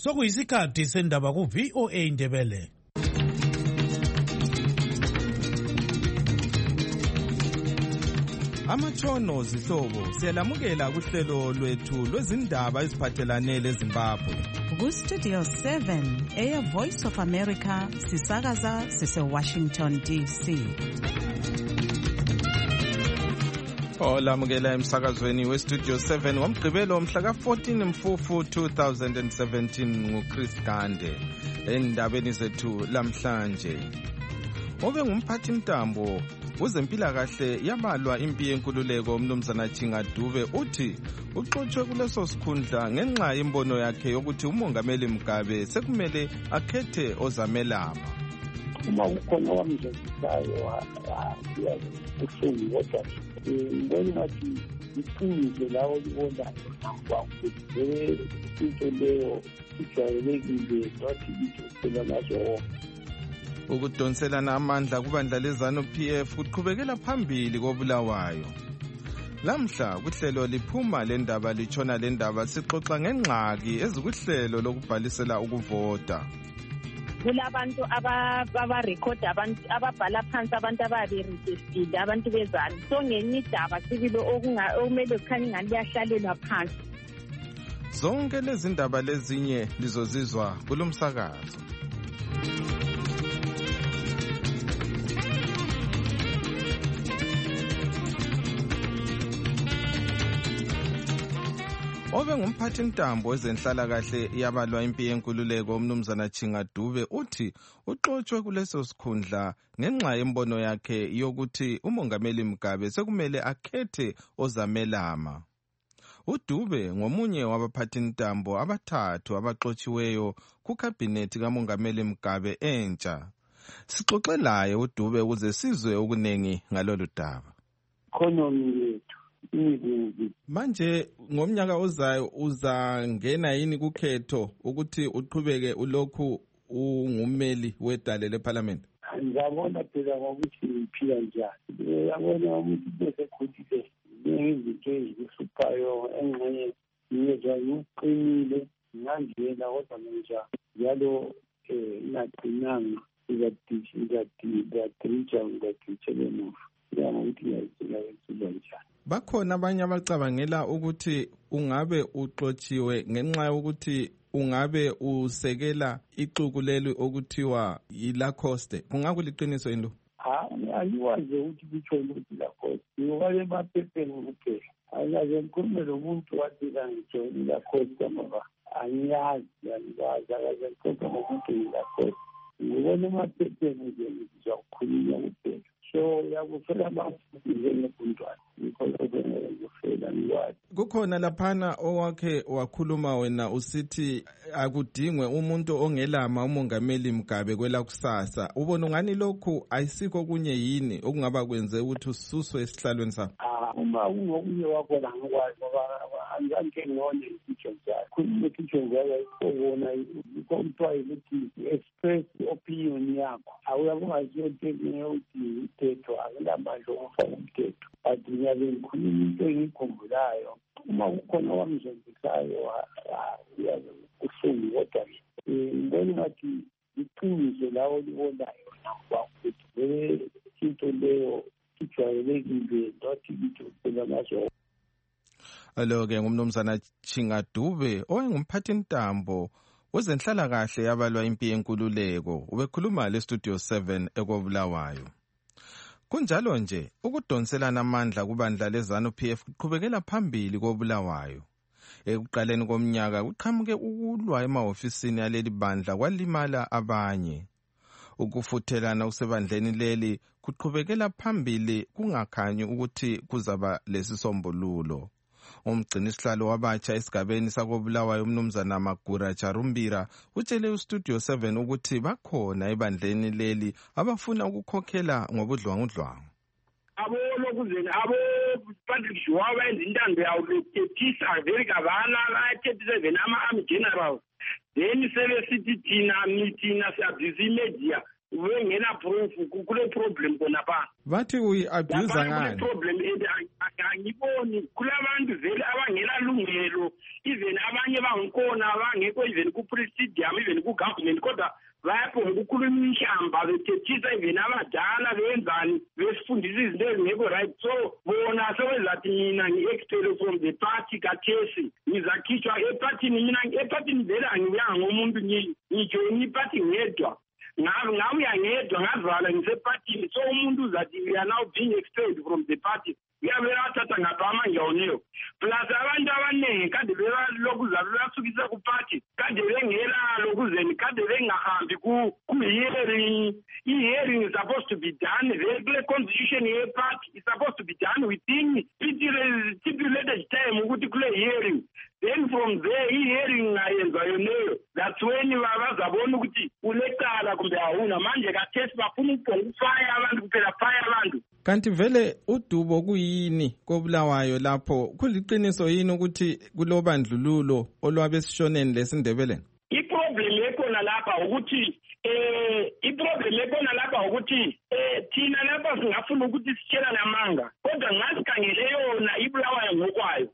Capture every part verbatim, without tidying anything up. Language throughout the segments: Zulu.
Sokuyisikhathi sendaba ku V O A Indebele. Amatshono zihlobo siyalamukela kuhlelo lwethu lwezindaba eziphathelane leZimbabwe. Ku Studio seven eya Voice of America sisakaza sise Washington D C. Olamukela emsakazweni we Studio seven ngomgqibelo mhla ka fourteen Mfufu two thousand seventeen nguChris Gande. Endabeni zethu lamhlanje, obe ngumphathi mtambo uzempilakahle yabalwa impi yenkululeko uMnumzana Chingaduve uthi uxotshwe kuleso sikhundla ngenxa yembono yakhe yokuthi uMongameli Mugabe sekumele akhethe ozamelama. Uma kukhona wamjeziswayo uhlungu kodwa ngibona ngathi iqiniso lawo libonayo nakwakudle into leyo ijwayelekile nothi ijwayele nazo. Ukudonselana amandla kubandla lezanu P F kuqhubekela phambili koBulawayo. Lamhla kuhlelo liphuma lendaba litshona lendaba sixoxa ngengxaki ezikuhlelo lokubhalisela ukuvota. Kulabantu abarecorda abantu ababhala phansi abantu ababeregistered abantu bezalo. So ngenye indaba sibilo okumele kukhanya ingani liyahlalelwa phansi. Zonke lezi ndaba lezinye lizozizwa kulomsakazo. Obe ngumphathi mtambo wezenhlalakahle yabalwa impi yenkululeko uMnumzana Chingaduve uthi uxotshwe kuleso sikhundla ngenxa yembono yakhe yokuthi uMongameli Mugabe sekumele akhethe ozamelama. uDube ngomunye wabaphathi mtambo abathathu abaxotshiweyo kuKhabhinethi kaMongameli Mugabe entsha. Sixoxe laye uDube ukuze sizwe okunengi ngalolu daba. Economy yethu manje ngomnyaka ozayo uzangena yini kukhetho ukuthi uqhubeke ulokhu ungumeli wedale leParliament? Ngiyabona phela ngokuthi ngiphila njani. Yabona ukuthi bese khulile ngezinto ezihluphayo engxenye ngiyezwa ngiqinile ngangena kodwa manje njalo eh ngaqinanga ngiyadisha ngiyadisha ngiyadisha lemuva. Bakhona abanye abacabangela ukuthi ungabe uxotshiwe ngenxa yokuthi ungabe usekela ixuku leli okuthiwa yiLacoste. Kungakuliqiniso into? Ha, ayiwazi ukuthi kutsho ukuthi Lacoste. Ngibale emaphepheni kuphela. Akaze ngikhulume lomuntu wathi ngitsho iLacoste ngoba angiyazi, angiyazi akaze ngikhulume nomuntu iLacoste. Ngibona emaphepheni nje ngizwa ukukhulunywa kuphela. So yakufela bafuthi njengebundwana ngikholokufela ngikwazi. Kukhona laphana owakhe wakhuluma wena usithi akudingwe umuntu ongelama uMongameli Mugabe kwela kusasa. Ubona ngani lokhu ayisikho kunye yini okungaba kwenze ukuthi ususwe esihlalweni sakho? Ah, uma ungokunye wakho la ngikwazi ngoba angike ngone isitsho njalo. Khuluma isitsho njalo ikubona ikhontwa ukuthi express opinion yakho. Awuyabona zonke ukuthi umthetho akulamandla okufaka umthetho. But ngiyabe ngikhuluma into engikhumbulayo. Uma kukhona wamjenzisayo uyabe uhlungu kodwa ngibona ngathi iqiniso lawo libonayo nakwakudle into leyo ijwayelekile nothi ijwayele nazo. Alo-ke ngumnumzana Chingaduve owayengumphathi mtambo wezenhlalakahle yabalwa impi yenkululeko ubekhuluma leStudio seven ekoBulawayo. Kunjalo nje ukudonselana amandla kubandla lezanu P F kuqhubekela phambili koBulawayo. Ekuqaleni komnyaka kuqhamuke ukulwa emahofisini aleli bandla kwalimala abanye. Ukufuthelana usebandleni leli kuqhubekela phambili kungakhanyi ukuthi kuzaba lesisombululo. Umgcini sihlalo wabatsha esigabeni sakoBulawayo uMnumzana Magura Charumbira utshele uStudio seven ukuthi bakhona ebandleni leli abafuna ukukhokhela ngobudlwangudlwangu. Abo lokuzeni abo Patrick Shwaba endintando yawo lokethisa vele gavana la seven ama army generals then sebe sithi thina mithi na sabhizi media wengena proof kule problem khona pha. Bathi uyi-abuse ngani? Problem angiboni kulabantu vele abangenalungelo, even abanye bangikhona abangekho even ku-presidium even ku-government, kodwa bayaphonga ukukhuluma inhlamba bethethisa even abadala benzani besifundisa izinto ezingekho right. So bona sebezathi mina ngi-expel from the party kathesi ngizakhitshwa epathini. Mina epathini vele angiyanga ngomuntu ngijoyina ipathi ngedwa, ngabuya ngedwa ngazivala ngisepathini. So umuntu uzathi we are now being expelled from the party, uyabe athatha ngapha amanjawoneo. Plus abantu abaningi kade belokhu zasukisa kuphathi, kade bengelalo kuzeni, kade bengahambi ku-hearing. I-hearing is supposed to be done, the constitution ye-party is supposed to be done within stipulated time ukuthi kule hearing. Then from there i-hearing ayenza yoneyo, that's when bazabona ukuthi ulecala kumbe awuna. Manje kathesi bafuna ukufaya abantu kuphela, faya abantu. Kanti vele udubo kuyini koBulawayo lapho? Kuliqiniso yini ukuthi kulobandlululo olwabesishoneni lesindebeleni? I-problem ekhona lapha ukuthi eh i-problem ekhona lapha ukuthi eh thina lapha singafuna ukuthi sitshelane amanga, kodwa ngasikhangele yona iBulawayo ngokwayo.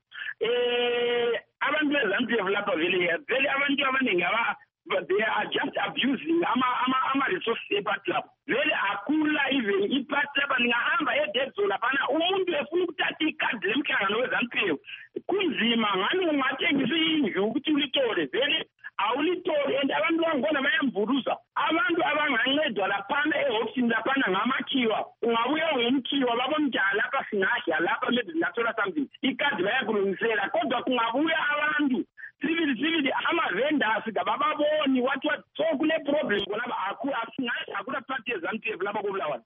Eh abantu beZanzibar lapha vele vele abantu abaningi aba they are just abusing ama ama ama resources eParty lapha. Vele akula even iParty lapha ngahamba edead zone lapha umuntu efuna ukuthatha ikhadi lemhlangano weZanzibar kunzima ngani ungathengisa indlu ukuthi ulitole vele awulitole, and abantu bangona bayamvuruza. Abantu abangancedwa laphana ehofisini laphana ngamakhiwa, ungabuya ngomkhiwa babomjala lapha singadla lapha maybe singathola something, ikhadi bayakulungisela, kodwa kungabuya abantu civil civil ama-vendors kabababoni what what. So kule problem kolaba asingathi akula party eZanzibar lapha koBulawayo.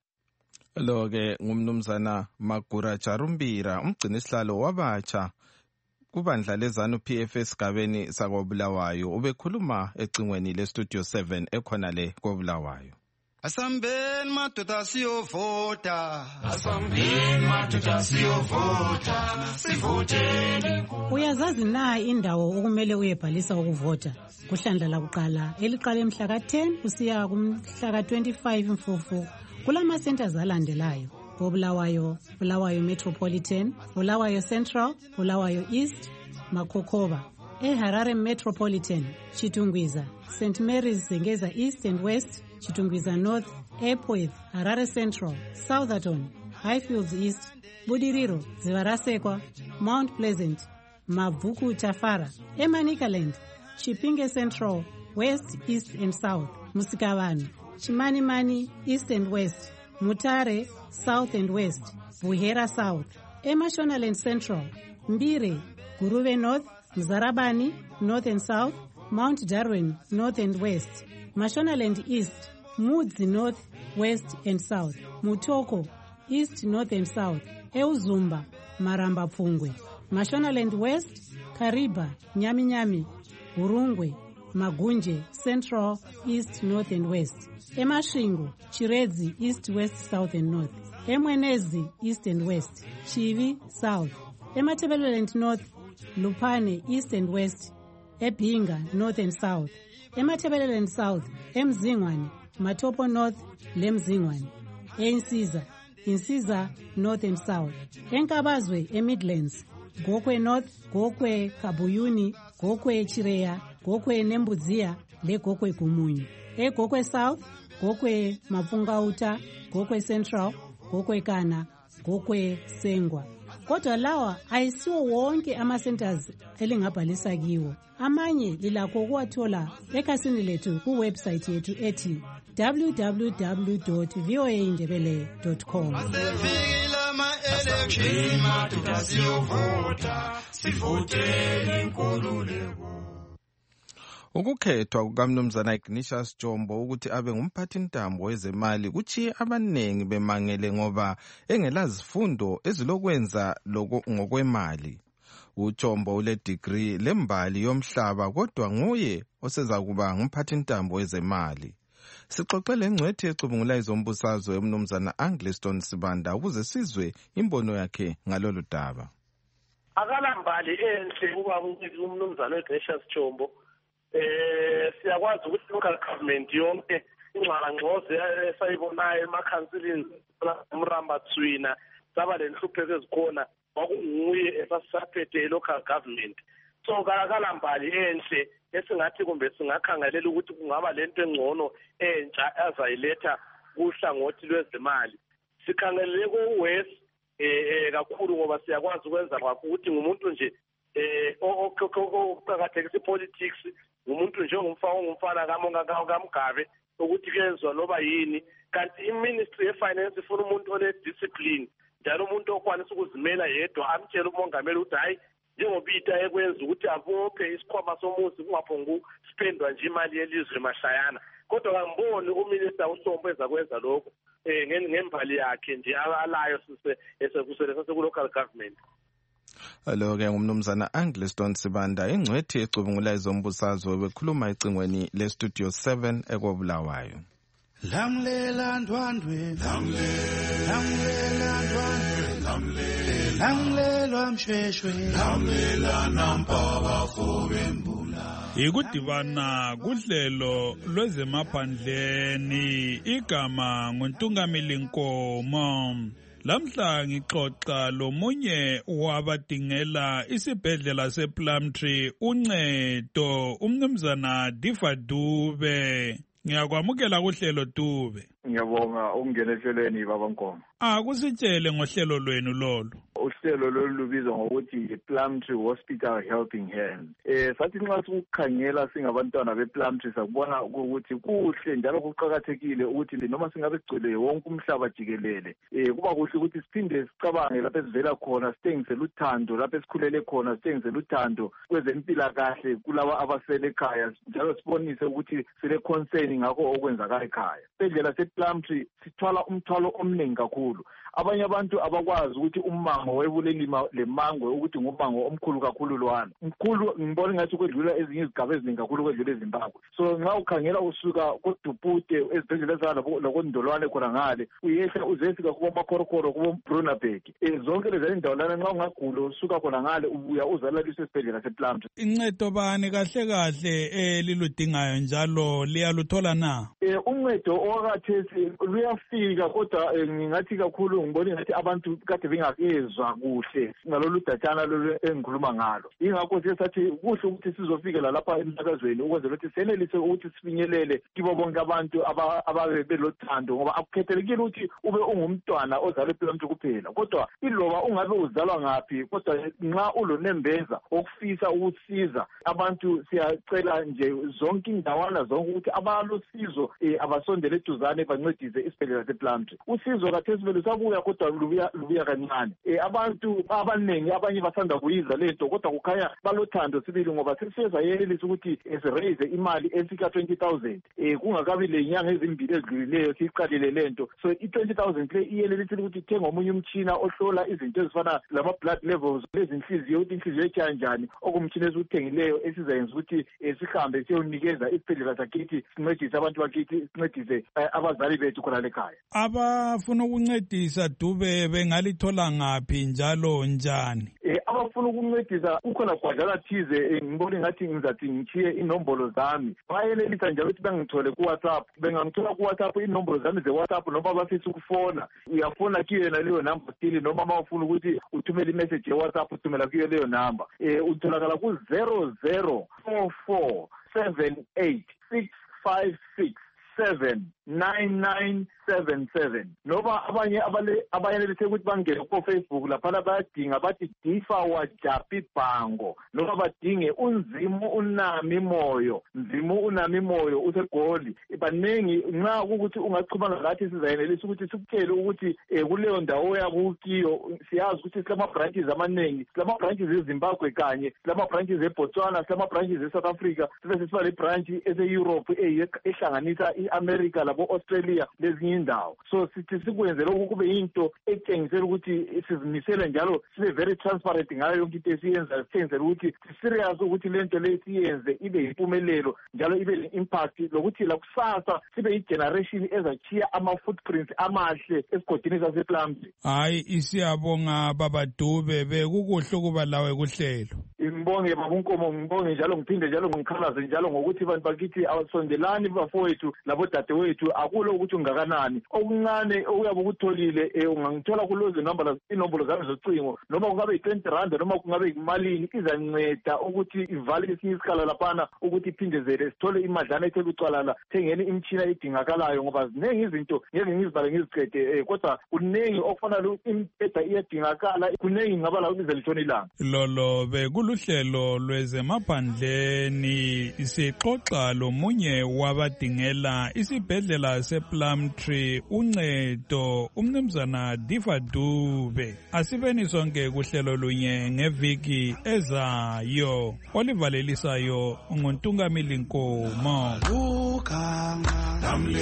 Lo-ke ngumnumzana Magura Charumbira, umgcini sihlalo wabatsha kubandla lezanu P F esigabeni sakoBulawayo, ubekhuluma ecingweni lestudio seven ekhona le koBulawayo. Asambeni madoda siyovota, asambeni madoda siyovota, sivoteni. Uyazazi na indawo okumele uyebhalisa ukuvota? Kuhlandla lakuqala eliqala emhla ka ten usiya kumhla ka twenty-five Mfumfu kulama centers alandelayo: Bulawayo, Bulawayo Metropolitan, Bulawayo Central, Bulawayo East, Makokoba. eHarare Metropolitan, Chitungwiza, Saint Mary's Zengeza East and West, Chitungwiza North, Epworth, Harare Central, Southerton, Highfields East, Budiriro, Zivarasekwa, Mount Pleasant, Mavuku Tafara, Emanikaland, Chipinge Central, West, East and South, Musikavanu, Chimanimani, East and West, Mutare, South and West, Buhera South, Emashonaland Central, Mbire, Guruve North, Mzarabani, North and South, Mount Darwin, North and West, Mashonaland East, Mudzi North, West and South, Mutoko, East, North and South, Euzumba, Maramba Pungwe, Mashonaland West, Kariba, Nyami Nyami, Urungwe, Magunje, Central, East, North and West, Emashingo, Chirezi, East, West, South and North, Emwenezi, East and West, Chivi, South, Ematebeleland North, Lupane, East and West, Ebinga, North and South, Ematebeleland South, Emzingwane, Matopo North, Lemzingwane, Ensiza, Insiza, North and South, Enkabazwe, Emidlands, Gokwe North, Gokwe Kabuyuni, Gokwe Chireya, Gokwe Nembuzia, Le Gokwe Kumunyu, E Gokwe South, Gokwe Mafungauta, Gokwe Central, Gokwe Kana, Gokwe Sengwa. Kodwa lawa ayisiwo wonke ama-centers elingabhalisa kiwo. Amanye lilakho ukuwathola ekhasini lethu kuwebsite yethu ethi w w w dot v o a indebele dot com. Ukukhethwa kukaMnumzana Ignatius Jombo ukuthi abe ngumphathintambo wezemali kuchiye abanengi bemangele ngoba engelazifundo ezilokwenza ngokwemali. UJombo ule degree lembali yomhlaba kodwa nguye oseza kuba ngumphathintambo wezemali. Sixoxele ngcwethi ecubungula izombusazwe eMnumzana Angliston Sibanda ukuze sizwe imbono yakhe ngalolu daba. Akalambali enhle kuba uMnumzana Ignatius Jombo. Eh siyakwazi ukuthi local government yonke ingxabangxoze esayibonayo emakhansilini umrambathwina saba lenhlupheko ezikhona kwakunguye esasaphethe i-local government. So kalambali enhle esingathi kumbe singakhangelela ukuthi kungaba lento engcono entsha azayiletha kuhlangothi lwezimali. Sikhangelele ku-West eh kakhulu ngoba siyakwazi ukwenza kwakho ukuthi ngumuntu nje eh okuqhakathekisa politics, ngumuntu nje ongumfana ngumfana kamonga kaMgabe ukuthi kuyenzwa loba yini, kanti i-Ministry of Finance ifuna umuntu one discipline, njalo umuntu okwanisa ukuzimela yedwa amtshela umongameli ukuthi hayi njengobita ekwenza ukuthi abophe isikhwama somuzi kungaphongu spendwa nje imali yelizwe mashayana. Kodwa kangiboni uminister uSombo ezakwenza lokho eh ngembali yakhe nje alayo sise esekuselesa ku-local government. Alo ke ngumnumzana Angliston Sibanda ingcwethi ecubungula izombusazwe bekhuluma ecingweni le Studio seven ekobulawayo. Lamlela ndwandwe lamlela ndwandwe lamlela lamlela msheshwe lamlela nampaba fobembula. Ikudibana kuhlelo lwezemaphandleni igama nguNtungamili Nkomo. Lamhla ngixoxa lomunye wabadingela isibhedlela sePlumtree uncedo umnumzana Difa Dube. Ngiyakwamukela kuhlelo Dube. Ngiyabonga ukungena ehlelweni baba Nkomo. Ah kusitshele ngohlelo lwenu lolo. Uhlelo lolu lubizwa ngokuthi iPlumtree Hospital Helping Hand. Eh sathi nxa ukukhangela singabantwana bePlumtree sakubona ukuthi kuhle njalo kuqhakathekile ukuthi noma singabe sigcwele wonke umhlaba jikelele. Eh kuba kuhle ukuthi siphinde sicabange lapho esivela khona, sithengisele uthando lapho esikhulele khona, sithengisele uthando kwezempilakahle kulabo abasele ekhaya, njalo sibonise ukuthi sile concern ngakho okwenzakala ekhaya. Isibhedlela sePlumtree sithwala umthwalo omningi kakhulu. Abanye abantu abakwazi ukuthi umango webulelima lemango ukuthi ngumango omkhulu kakhulu lwana. Mkhulu ngibona ngathi kwedlula ezinye izigaba eziningi kakhulu kwedlula eZimbabwe. So nxa ukhangela usuka koDupute ezibhedlela ezala lokondolwane khona ngale uyehla uzefika kuba makhorokoro kuba Brunberg. Eh zonke lezi indawo lana nxa ungagula usuka khona ngale ubuya uzalaliswe esibhedlela sePlumtree. Incedo bani kahle kahle eliludingayo njalo liyaluthola na? Eh uncedo owakathesi luyafika kodwa ngingathi kakhulu ngibona ngathi abantu kade bengakezwa kuhle ngalolu datshana lolu engikhuluma ngalo. Ingakho sesathi kuhle ukuthi sizofika lapha emsakazweni ukwenzela ukuthi senelise ukuthi sifinyelele kibo bonke abantu ababe belothando, ngoba akukhethelekile ukuthi ube ungumntwana ozalwe ePlumtree kuphela, kodwa iloba ungabe uzalwa ngaphi kodwa nxa ulonembeza okufisa ukusiza abantu siyacela nje zonke indawana zonke ukuthi abalosizo abasondele eduzane bancedise isibhedlela sePlumtree. Usizo kathesi vele sabuya kodwa lubuya lubuya kancane. Eh abantu abaningi abanye basanda kuyiza lento kodwa kukhanya balothando sibili ngoba sesiyeza yelisa ukuthi esiraise imali efika twenty thousand eh kungakabi lenyanga ezimbili ezidlulileyo siqalile lento. So i twenty thousand le iyelelisa ukuthi ithenga omunye umtshina ohlola izinto ezifana lama blood levels lezinhliziyo ukuthi inhliziyo etsha kanjani, okumtshina esuthengileyo esizayenza ukuthi sihambe siyonikeza isibhedlela sakithi sincedise abantu bakithi sincedise abazali bethu khona lekhaya. Abafuna ukuncedisa Dube bengalithola ngaphi njalo njani? Eh abafuna ukuncedisa ukhona gwadlala thize ngibona ngathi ngizathi ngichiye inombolo zami. Bayelelisa njalo ukuthi bengithole ku WhatsApp, bengangithola ku WhatsApp inombolo zami ze WhatsApp noma bafisa ukufona. Uyafona kiyo na leyo number still noma mawufuna ukuthi uthumele imessage ye WhatsApp uthumela kiyo leyo number. Eh utholakala ku zero zero four four seven eight six five six seven nine nine seven seven. Noma abanye abale abayenelise ukuthi bangene ku Facebook lapha bayadinga bathi Difa Wajapi Bhango, noma badinge unzimu unami moyo, nzimu unami moyo useGoli. Baningi nxa ukuthi ungachubana ngathi sizayenelisa ukuthi sikutshele ukuthi kuleyo ndawo yakukiyo siyazi ukuthi silama branches amaningi, silama branches eZimbabwe kanye silama branches eBotswana, silama branches eSouth Africa, sibe sisiba le branch ese-Europe ehlanganisa i-America labo-Australia lezinye indawo. So sithi sikwenze lokhu kube yinto etshengisela ukuthi sizimisele njalo sibe very transparent ngayo yonke into esiyenzayo, sitshengise ukuthi serious ukuthi lento le siyenze ibe yimpumelelo njalo ibe le-impact lokuthi la kusasa sibe i-generation ezachiya ama-footprints amahle esigodini sasePlumtree. Hayi isiyabonga Baba Dube, bekukuhle ukuba lawe kuhlelo. Ngibonge baba uNkomo, ngibonge njalo ngiphinde njalo ngikhalaze njalo ngokuthi abantu bakithi awasondelani bafowethu labo dadewethu akulo ukuthi ungakanani okuncane okuyabe ukutholile ungangithola kulozo number inombolo zami zocingo noma kungabe yi-twenty rand noma kungabe imalini izanceda ukuthi ivale esinye isikhala laphana ukuthi iphindezele sithole imadlana ethe kucwalala thengeni imtshina edingakalayo ngoba ziningi izinto ngeke ngizibale ngiziqede kodwa kuningi okufanele impeda iyadingakala kuningi ngabala ukuze lithona ilanga lolo bekuluhlelo lwezemaphandleni sixoxa lomunye wabadingela isibhedlela sePlumtree uncedo umnumzana Diva Dube. Asibeni sonke kuhlelo lunye ngeviki ezayo olivalelisayo nguNtungamili Nkomo. Ukhanga lamle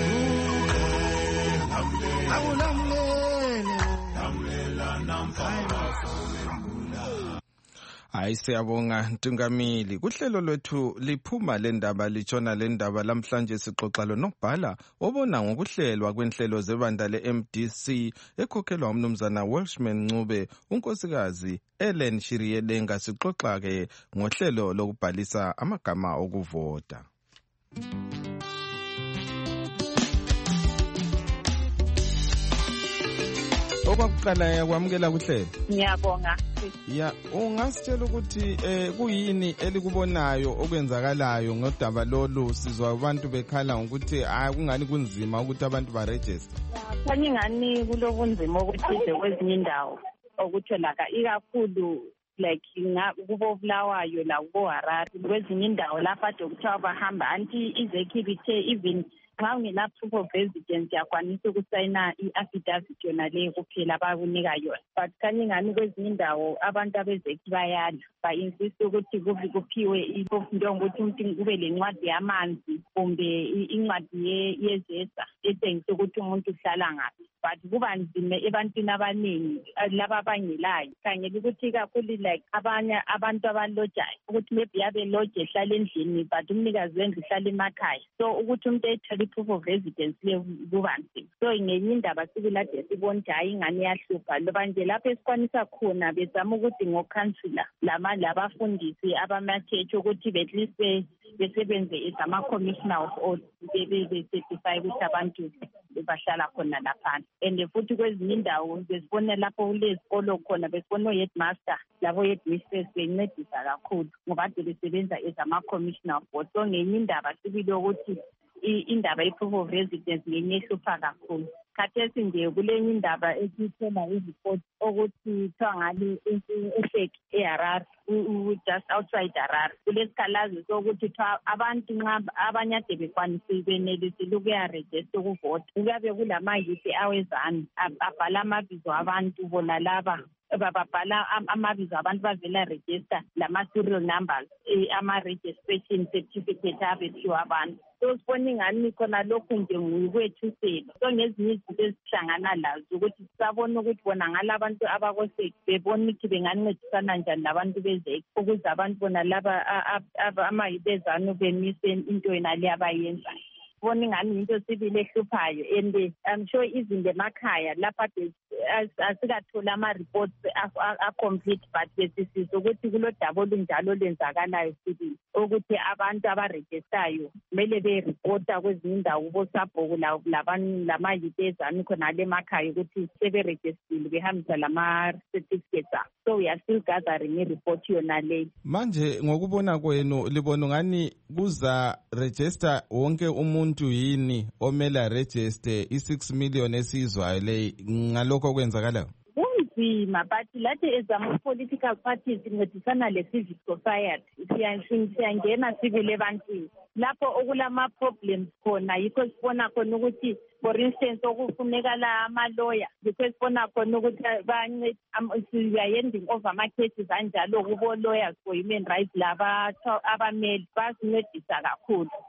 Hayi siyabonga Ntungamili. Kuhlelo lwethu liphuma lendaba litshona lendaba lamhlanje sixoxa lo nobhala obona ngokuhlelwa kwenhlelo zebandla le-M D C ekhokhelwa umnumzana Welshman Ncube, unkosikazi Ellen Shiriyelenga. Sixoxa ke ngohlelo lokubhalisa amagama okuvota. Okwakuqala yakwamukela kuhlelo. Ngiyabonga. Ya, ungasitshela ukuthi eh kuyini elikubonayo okwenzakalayo ngodaba lolu? Sizwa abantu bekhala ukuthi hayi kungani kunzima ukuthi abantu ba register. Khanye ngani kulobunzima ukuthi kwezinye indawo okutholaka ikakhulu like kubo Bulawayo la kubo Harare kwezinye indawo lapha dokuthiwa bahamba anti izekhibithe even xa ungela proof of residence yakwanisa ukusayina i-affidavit yona leyo kuphela abakunika yona. But kanye ngani kwezinye indawo abantu abezekhi bayala ba-insist ukuthi kuphiwe into ngokuthi umuntu kube lencwadi yamanzi kumbe incwadi yezesa etshengisa ukuthi umuntu uhlala ngaphi. But kuba nzima ebantwini abaningi laba abangelayo khangela ukuthi kakhulu like abanye abantu abalojayo ukuthi maybe yabe loje ehlala endlini but umnikazi wendlu uhlala emakhaya, so ukuthi umuntu ethole proof of residence le kuba nzima. So ngenye indaba sikulade sibona ukuthi hayi ingane yahlupha loba nje lapho esikwanisa khona bezama ukuthi ngokhansula lama labafundisi abamacheche ukuthi at least besebenze as ama-commissioner of all be-certify ukuthi abantu bahlala khona lapha. And futhi kwezinye indawo besibona lapho kulezikolo khona besibona o-headmaster labo-headmistress bencedisa kakhulu ngoba ade besebenza as ama-commissioner of all. So ngenye indaba sibile ukuthi indaba ye-proof of residence ngenye ehlupha kakhulu. Khathesi nje kulenye indaba esiyithola izipoti ukuthi kuthiwa ngale ehleki eHarare just outside Harare kulesikhalazo sokuthi abantu nxa abanye ade bekwanise benelisile ukuyarejista ukuvota kuyabe kulamayuthi awezana abhala amabizo abantu bona laba bababhala amabizo abantu bavela register lama-serial numbers ama-registration certificate abephiwa abantu. So sibona ingani khona lokhu nje ngukwethusela. So ngezinye izinto ezihlangana lazo ukuthi sisabona ukuthi bona ngalabantu abakoseki bebona ukuthi bengancedisana njani labantu bezeki ukuze abantu bona laba amayibezanu bemise into yena le abayenzayo. Bona ingani into sibile ehluphayo and I'm sure izinto emakhaya lapha asikathola ama-reports a-complete but besisiza ukuthi kulodaba olunjalo olwenzakalayo sibili ukuthi abantu abarejistayo kumele beripota kwezinye indawo kubosabhoku lamayuthi ezanu khonale emakhaya ukuthi seberejistile behambisa lama-certificates abo. So we are still gathering i-report yona leyo. Manje ngokubona kwenu libona ngani kuza register wonke umuntu yini omela register i-six million esizwayo le ngalokho kwenzakalayo? Kunzima but lathi as ama-political parties sincedisana le-civic society siyangena sibile ebantwini lapho okulama-problems khona yikho sibona khona ukuthi for instance okufunekala ama-lawyer yikho sibona khona ukuthi we are handing over ama-cases anjalo kubo-lawyers for human rights laba abameli basincedisa kakhulu.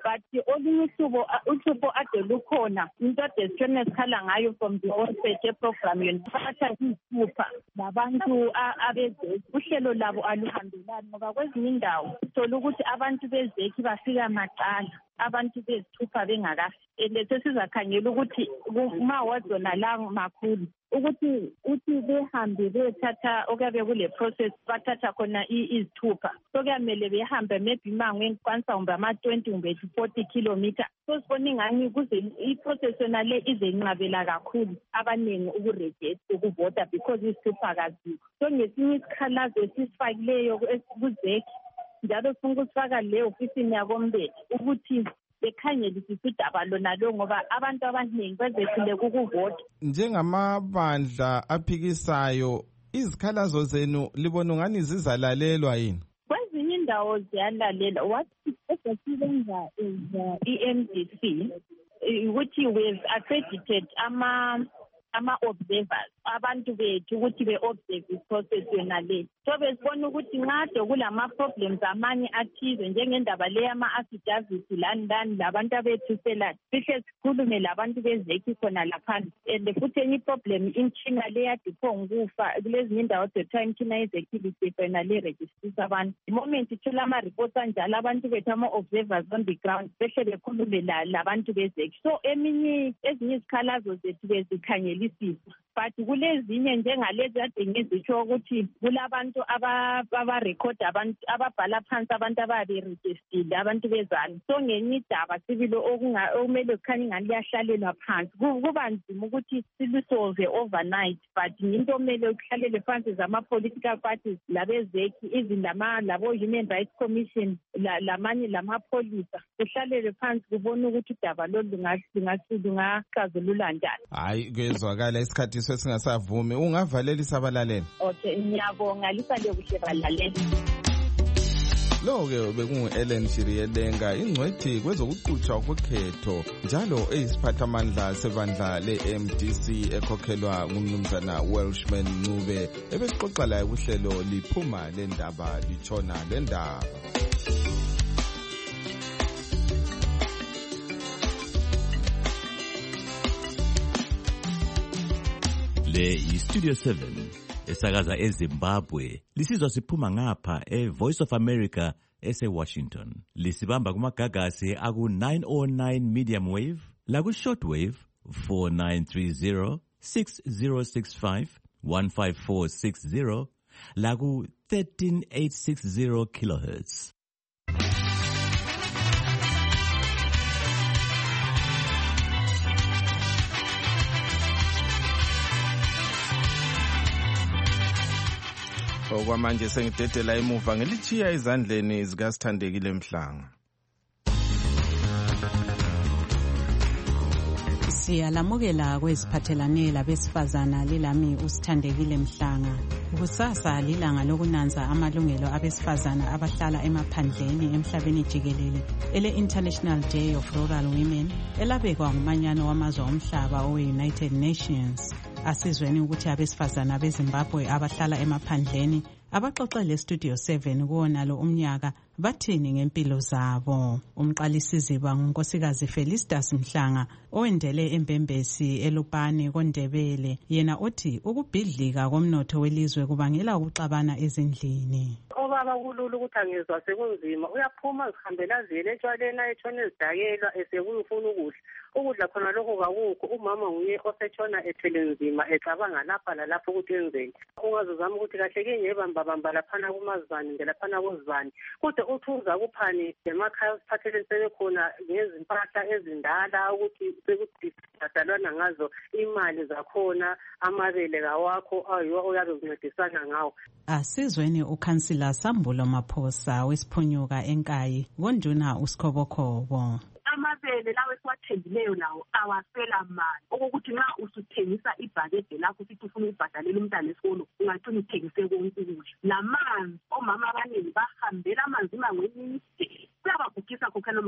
but olunye usubo usubo ade lukhona into ade sithona esikhala ngayo from the onset ye-program yona bathatha izithupha labantu abezeki uhlelo labo aluhambelani ngoba kwezinye indawo uthola ukuthi abantu bezeki bafika maqala abantu bezithupha bengakafiki sesizakhangela ukuthi uma wazona la makhulu ukuthi uthi behambe bethatha okuyabe kule process bathatha khona izithupha so kuyamele behambe maybe mango enkwanisa kumbe ama-twenty kumbe forty kilometer so sibona ingani kuze i-process yona le izenqabela kakhulu abaningi ukurejista ukuvota because izithupha kazikho so ngesinye isikhalazo esisifakileyo kuzeki njalo sifuna ukusifaka le ofisini yakombele ukuthi bekhangelisisa udaba lona lo ngoba abantu abaningi bezehlule ukuvota. Njengamabandla aphikisayo izikhalazo zenu libona ngani zizalalelwa yini? Kwezinye indawo ziyalalelwa. What esibenza is E M D C ukuthi we've accredited ama ama-observers abantu bethu ukuthi be-observe i-process yona le so besibona ukuthi ngade kulama-problems amanye athize njengendaba le yama-affidavit lani lani labantu abethuselayo sihle sikhulume labantu bezeki khona laphana and futhi enye i-problem imtshina le yadiphongukufa kulezinye indawo zethiwa imtshina yezekilisi yona le registisa abantu the moment ithola ama-reports anjalo abantu bethu ama-observers on the ground behle bekhulume labantu bezeki so eminye ezinye izikhalazo zethu bezikhangela but kulezinye njengalezi ade ngizitsho ukuthi kulabantu abarekhoda abantu ababhala phansi abantu ababerejistile abantu bezana so ngenye idaba sibili okumele kukhanya ingani liyahlalelwa phansi kuba nzima ukuthi silusolve overnight but into omele ukuhlalele phansi zama-political parties labezeki even labo-human rights commission lamanye lamapholisa kuhlalele phansi kubona ukuthi udaba lolu lungaxazulula njani. Hayi kwezwakala isikhathi sesingasavumi ungavalelisa abalaleli. Okay ngiyabonga lisale kuhle balaleli. Lo-ke bekungu-Ellen Shiriyelenga ingcwethi kwezokuqhutshwa kokhetho njalo eyisiphathamandla sebandla le-M D C ekhokhelwa ngumnumzana Welshman Ncube ebesixoxa laye kuhlelo liphuma lendaba litshona lendaba. Le iStudio seven esakaza eZimbabwe lisizwa siphuma ngapha eVoice of America ese-Washington. Lisibamba kumagagasi aku nine oh nine medium wave laku short wave four nine three zero, six zero six five, one five four six zero laku thirteen eight sixty kilohertz. Okwamanje sengidedela emuva ngilithiya ezandleni zikaSithandekile Mhlanga. Siyalamukela kweziphathelane labesifazana lilami uSithandekile Mhlanga. Kusasa lilanga lokunanza amalungelo abesifazana abahlala emaphandleni emhlabeni jikelele ele International Day of Rural Women elabekwa ngumanyano wamazwe omhlaba owe-United Nations. Asizweni ukuthi abesifazana beZimbabwe abahlala emaphandleni abaxoxe leStudio seven kuwona lo umnyaka bathini ngempilo zabo. Umqalisiziba ngunkosikazi Felicitas Mhlanga owendele eMbembesi eLupane koNdebele yena uthi ukubhidlika komnotho welizwe kubangela ukuxabana ezindlini. Obaba kulula ukuthi angezwa sekunzima uyaphuma zihambela zile etshwaleni ayetshona ezidakelwa esekufuna ukudla ukudla khona lokho kakukho umama nguye osetshona ethele nzima ecabanga lapha lalapho ukuthi enzeni ungazozama ukuthi kahle ke ngiyebamba bamba laphana kumazibani ngelaphana kozibani kodwa uthi uza kuphani emakhaya siphatheleni sebekhona ngezimpahla ezindala ukuthi sekudalwana ngazo imali zakhona amabele kawakho ayiwo oyabe uncedisana ngawo. Asizweni ukhansila Sambulo Maphosa wesiphunyuka eNkayi ngonduna uSkhobokhobo. Amabele lawe siwathengileyo nawo awasela mali okokuthi nxa usuthengisa ibhakede lakho sithi ufuna ukubhadalela umntana esikolo ungacina uthengise konke ukudla lamanzi omama abaningi bahambela amanzi mangweni emide kuyabagugisa khokhela omama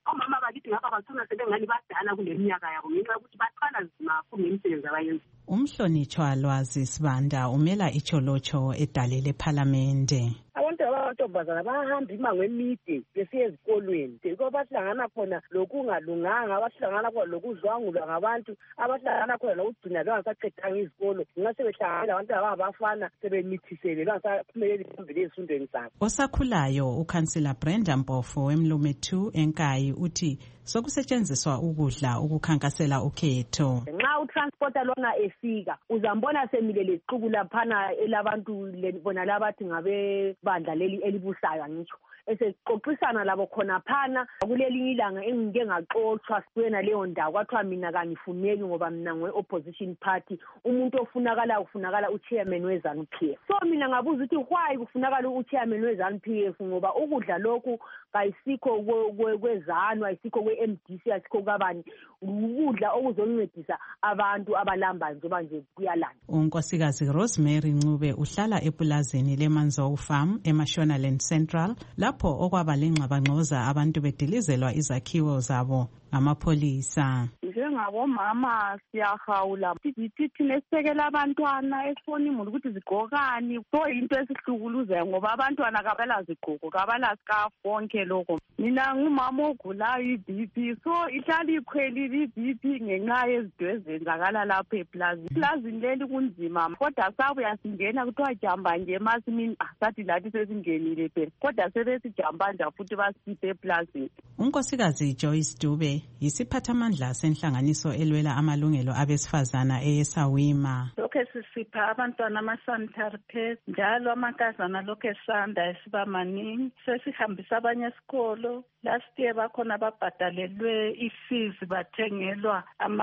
omama bakithi ngapha batshona sebengani badala kule minyaka yabo ngenxa yokuthi baqala nzima kakhulu ngemisebenzi abayenza. Umhlonitshwa Lwazi Sibanda umela icholocho edale lephalamende. Abantu abamantombazana bahamba imango emide besiya ezikolweni yiko bahlangana khona lokungalunganga, abahlangana khona lokuzwangulwa ngabantu, abahlangana khona lokugcina bangasaqedanga izikolo, ngase behlangana abantu abafana sebemithisele bangasaphumeleli phambili ezifundweni zabo. Osakhulayo uKhansila Brenda Mpofu weMlume two eNkayi uthi sokusetshenziswa ukudla ukukhankasela ukhetho. Nxa utransporter lona efika uzambona semile leqhubu laphana elabantu bona labathi ngabe bandla leli elibusayo ngitsho esexoxisana labo khona phana kuleli ilanga engike ngaxoxwa kwena leyo ndawo kwathiwa mina kangifuneki ngoba mina ngwe-opposition party, umuntu ofunakala ufunakala uchairman we-ZANU P F. So mina ngabuza ukuthi why kufunakala uchairman we-ZANU P F ngoba ukudla lokhu kayisikho kwezanu, ayisikho kwe-M D C, ayisikho kabani, ukudla okuzoncedisa abantu abalambayo njengoba nje kuyalanda. Unkosikazi Rosemary Ncube uhlala epulazini leManzou Farm eMashonaland Central lapho okwaba lengxabangxoza abantu bedilizelwa izakhiwo zabo ngamapholisa. Njengabomama siyahawula sithi thina esisekela abantwana esifona imuli ukuthi zigqokani, so into esihlukuluzayo ngoba abantwana kabala zigqoko kabala scarf konke lokho. Mina ngumama ogulayo i-B P, so ihlala ikhwelile i-B P ngenxa yezinto ezenzakala lapho eplazini. Eplazini leli kunzima kodwa sabuya singena kuthiwa jamba nje emasimini, sathi lathi sesingenile phela kodwa sebesijamba nje futhi basiphe eplazini. Unkosikazi Joyce Dube yisiphathamandla senhlanganiso elwela amalungelo abesifazana eSawima. Lokho sisipha abantwana ama-sanitary pads njalo amankazana lokho esanda esiba maningi, sesihambisa abanye esikolo. Last year bakhona babhadalelwe i-fees bathengelwa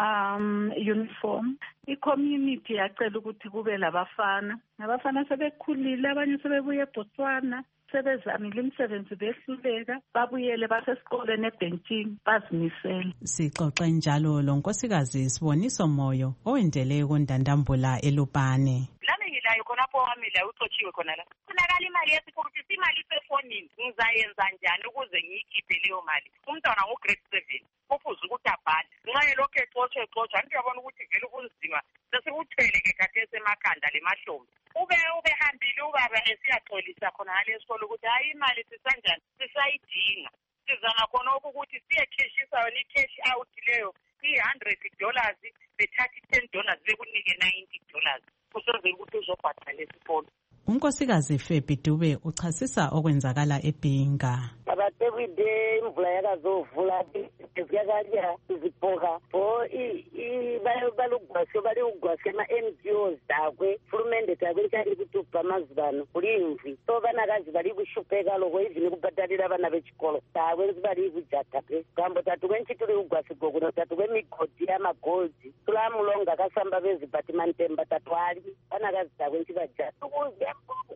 ama-uniform. I-community yacela ukuthi kube labafana, abafana sebekhulile, abanye sebebuye eBotswana, sebezamile imisebenzi behluleka, babuyele basesikoleni ebhentshini bazimisele. Sixoxe njalo lo nkosikazi Siboniso Moyo owendele kundandambula eLupane. Lami ngilayo khonapho wami la uxotshiwe khona la. Kunakala imali yesifuthi, imali isefonini. Ngizayenza njani ukuze ngiyikhiphe leyo mali? Umntwana ngo-grade seven kufuze ukuthi abhale. Nxa lokho exotshe exotsha anti uyabona ukuthi vele kunzima. Sesikuthwele ke khathesi emakhanda le mahlombe. Ube ubehambile ubaba esiyaxolisa khona ngale esikolo ukuthi hayi imali sisanjani sisayidinga. Sizama khona ukuthi siyekheshisa yona i-cash out leyo i-one hundred dollars bethathi ten dollars bekunike ninety dollars. Kusoze ukuthi uzobhadala esikolo. Unkosikazi Febi Dube uchasisa okwenzakala eBhinga. Abathi everyday imvula yakazovula ziyakanya iziphoka bo i balugwasho bali ugwasho ama-N G Os dakwe furumende dakwe nchali kuti ubha amazibano ulimvi so banakazi bali kushupheka loko izini kubhadalira abana bechikolo dakwe bali kujata pe kambo tatu kwenchituli ugwasi gokuno tatu kwemigodi yamagoldi tulamulonga kasamba beziphatimantemba tatwali banakazi dakwe nchibajata ukuze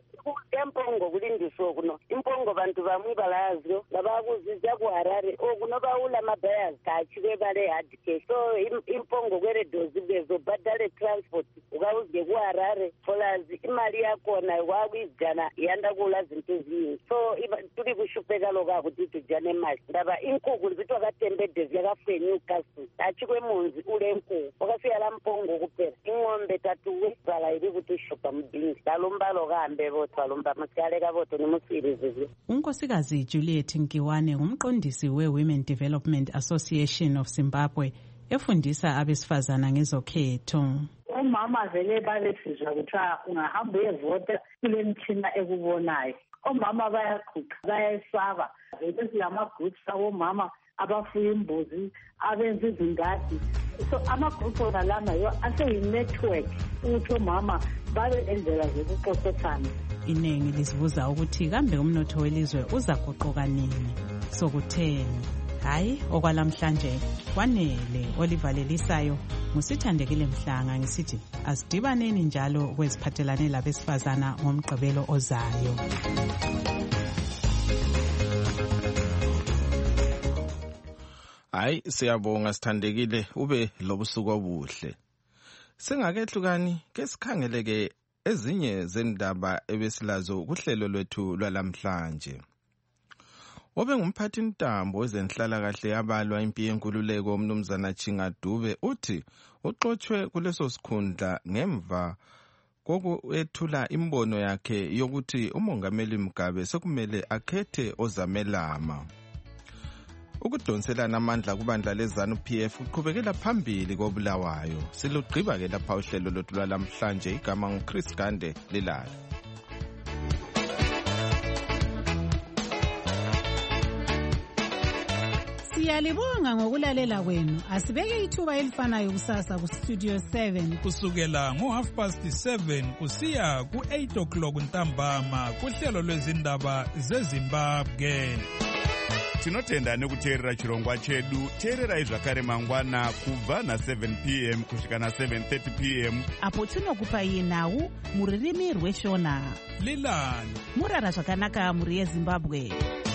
empongo kulindiswa kuno impongo bantu bamwe balazyo ngabakuzizya kuHarare okuno bawula mabhayas kachike bale hard cash so impongo kweredozi bezo badale transport ukawuze kuHarare folazi imali yakho nayo kwakwizana yanda kula zinto ezingi so tuli kushupheka lokho ukuthi tujane imali ndaba inkukhu zitwa katembede ziyakafwe Newcastle achikwe munzi ule nkukhu okafika la mpongo kuphela ingombe tatuwe bala iri kuti shopha mbingi dalombalo kambe botho alomba masyaleka botho nimusirizizi. Unkosikazi Juliet Nkiwane ngumqondisi we-Women Development Association of Zimbabwe efundisa abesifazana ngezokhetho. Omama vele balesizwa kuthiwa ungahamba uyevota kule mthina ekubonayo. Omama bayaguqa bayayisaba vele silamagroups abomama abafuya imbuzi abenza izingadi so amagroup ona lana yo aseyi-network ukuthi omama babe endlela zokuxoxisana. Iningi lisibuza ukuthi kambe umnotho welizwe uzaguquka nini sokutheni. Hayi okwalamhlanje kwanele olivalelisayo ngusithandekile Mhlanga ngisithi asidibaneni njalo kweziphathelane labesifazana ngomgqibelo ozayo. Hayi siyabonga sithandekile ube lobusuku obuhle. Singakehlukani ke sikhangeleke ezinye zendaba ebesilazo kuhlelo lwethu lwalamhlanje. obengumphathintambo wezenhlalakahle yabalwa impi yenkululeko umnumzana Chingadube uthi uxotshwe kuleso sikhundla ngemva kokwethula imbono yakhe yokuthi umongameli Mugabe sekumele akhethe ozamelama. Ukudonselana amandla kubandla lezanu P F kuqhubekela phambili koBulawayo. Silugqiba ke lapha uhlelo lothu lwalamhlanje. Igama nguChris Gande Lilala. Siyalibonga ngokulalela kwenu. Asibeke ithuba elifanayo kusasa ku Studio seven kusukela ngo half past seven kusiya ku eight o'clock ntambama kuhlelo lwezindaba zeZimbabwe. Tinotenda nekuteerera chirongwa chedu. Teererai zvakare mangwana kubva na seven p m kusvika na seven thirty p m apo tinokupai nhau muririmi rweshona. Lilani murara zvakanaka muri yeZimbabwe.